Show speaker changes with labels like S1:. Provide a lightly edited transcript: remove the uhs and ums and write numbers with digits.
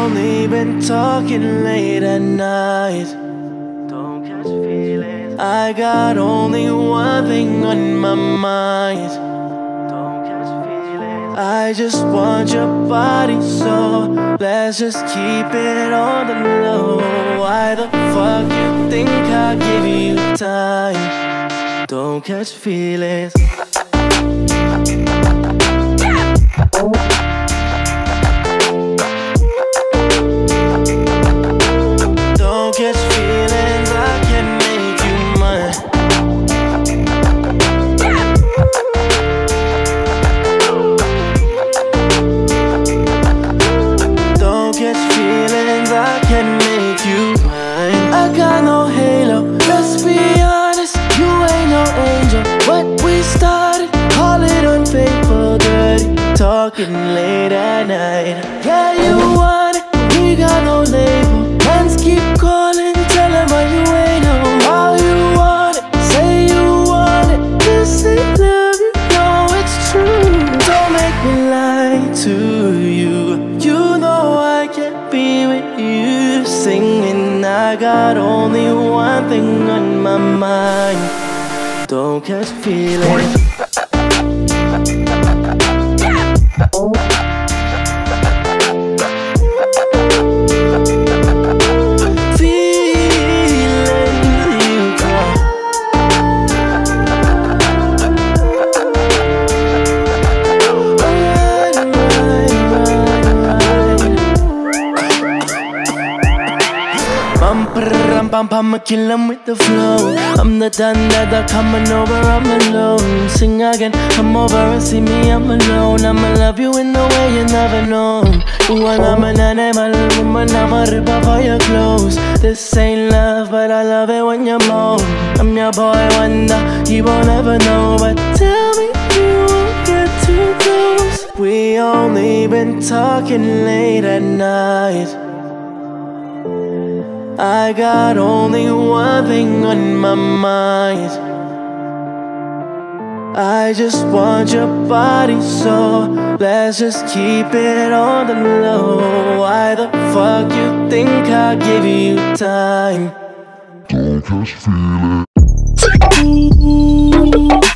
S1: only been talking late at night. Don't catch feelings. I got only one thing on my mind. Don't catch feelings. I just want your body, so let's just keep it on the low. Why the fuck you think I give you time? Don't catch feelings. Don't catch feelings, I can make you mine. Don't catch feelings, I can make you mine. I got no halo, let's be honest, you ain't no angel. What we started, call it unfaithful, dirty talking late at night. Yeah, you want it, we got no label. Hands keep calling, tell them how you ain't know how you want it. Say you want it, just say love, you know it's true. Don't make me lie to you. You know I can't be with you singing. I got only one thing on my mind. Don't catch feelings. I'ma kill 'em with the flow. I'm the done that are coming over, I'm alone. Sing again, come over and see me, I'm alone. I'ma love you in a way you never known. You and I'm an animal, woman, I'm a ripper for your clothes. This ain't love, but I love it when you moan. I'm your boy wonder, you won't ever know. But tell me you won't get too close. We only been talking late at night. I got only one thing on my mind. I just want your body, so let's just keep it on the low. Why the fuck you think I give you time? Don't just feel it.